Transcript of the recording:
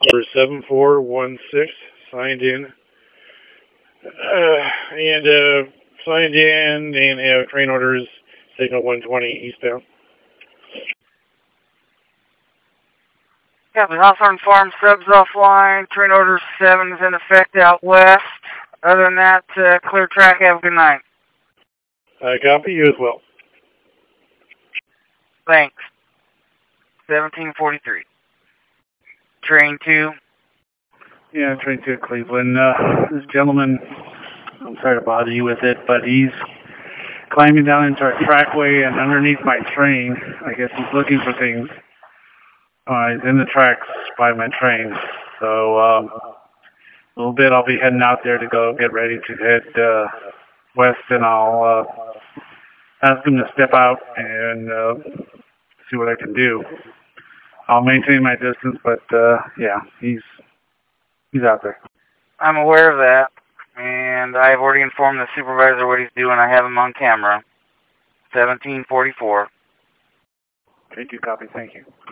Number 7416 signed in. Signed in and have train orders, signal 120 eastbound. Captain Hawthorne Farm subs offline. Train order 7 is in effect out west. Other than that, clear track. Have a good night. Copy, you as well. Thanks. 1743. Train 2. Yeah, train 2 Cleveland. This gentleman, I'm sorry to bother you with it, but he's climbing down into our trackway and underneath my train. I guess he's looking for things. He's in the tracks by my train. So, a little bit I'll be heading out there to go get ready to head west, and I'll ask him to step out and see what I can do. I'll maintain my distance, but yeah, he's out there. I'm aware of that, and I've already informed the supervisor what he's doing. I have him on camera. 1744. Thank you, copy, thank you.